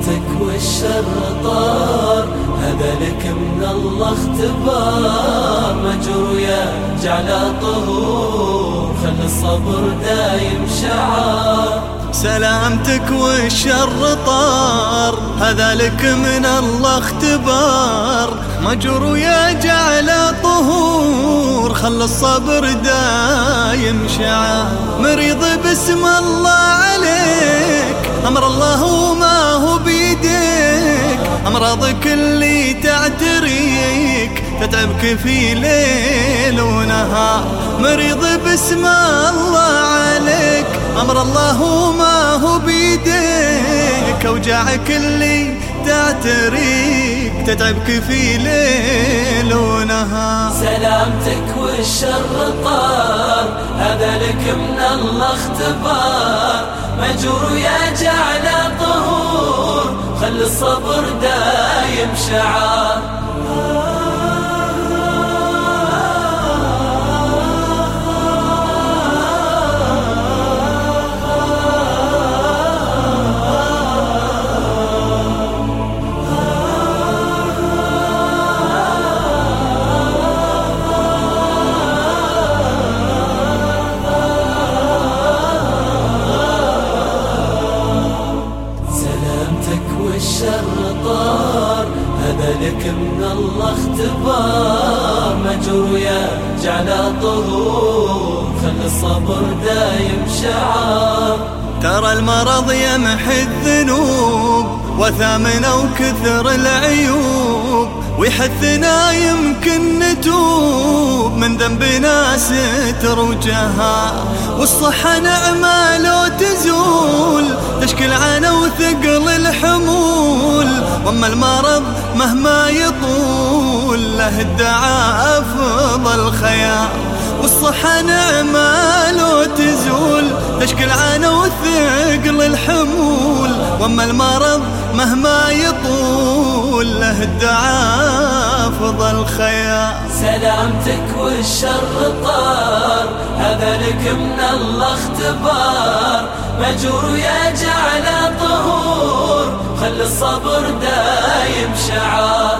سلامتك والشر طار، هذا لك من الله اختبار. مجر يا جعل طهور، خلي الصبر دايم شعار. سلامتك والشر طار، هذا لك من الله اختبار. مجر يا جعل طهور، خلي الصبر دايم شعار. مريض باسم الله عليك، أمر الله ما هو بيديك. أمراضك اللي تعتريك تتعبك في ليل ونهار. مريض باسم الله عليك، أمر الله ما هو بيديك. أوجاعك اللي تعتريك تتعبك في ليل ونهار. سلامتك والشر طار، هذا لك من الله اختبار. مجر يا جعل طهور، خلي الصبر دايم شعار. والشر طار، هذا لك من الله اختبار. مجر يا جعل طهور، خلي الصبر دايم شعار. ترى المرض يمحي الذنوب، وثامنا وكثر العيوب. ويحثنا يمكن نتوب من ذنبنا ستر وجهال. والصحة نعمة لو تزول، تشكل عنا وثقل الحمول. واما المرض مهما يطول، له الدعاء أفضل خيار. والصحة نعمة لو تزول، تشكل عنا وثقل الحمول. واما المرض مهما يطول، له الدعاء أفضل خيار. سلامتك والشر طار، هذا لك من الله اختبار. مجر يا جعل طهور، خلي الصبر دايم شعار.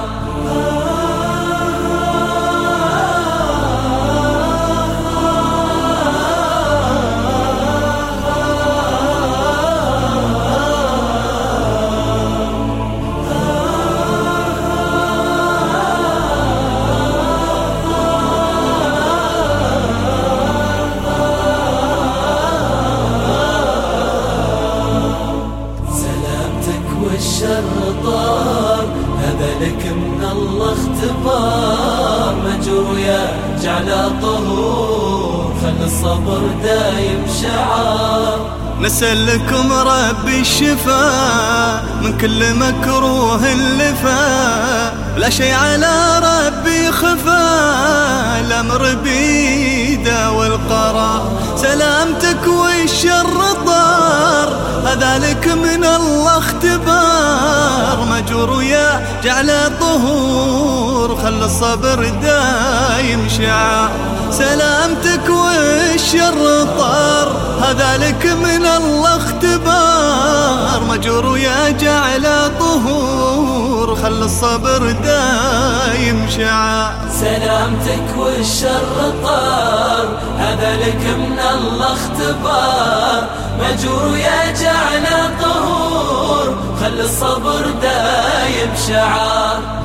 والشر طار، هذا لك من الله اختبار. مجر يا جعل طهور، خلي الصبر دايم شعار. نسألكم ربي الشفاء من كل مكروه لفا. لا شيء على ربي خفا، الأمر بيده والقرار. سلامتك والشر طار، هذا لك من الله اختبار. مجر يا جعل طهور، خلي الصبر دايم شعار. سلامتك والشر طار، هذا لك من الله اختبار. مجر يا جعل طهور، خلي الصبر دايم شعار. سلامتك والشر طار، هذا لك من الله اختبار. مجر يا جعل طهور، خلي الصبر دايم شعار.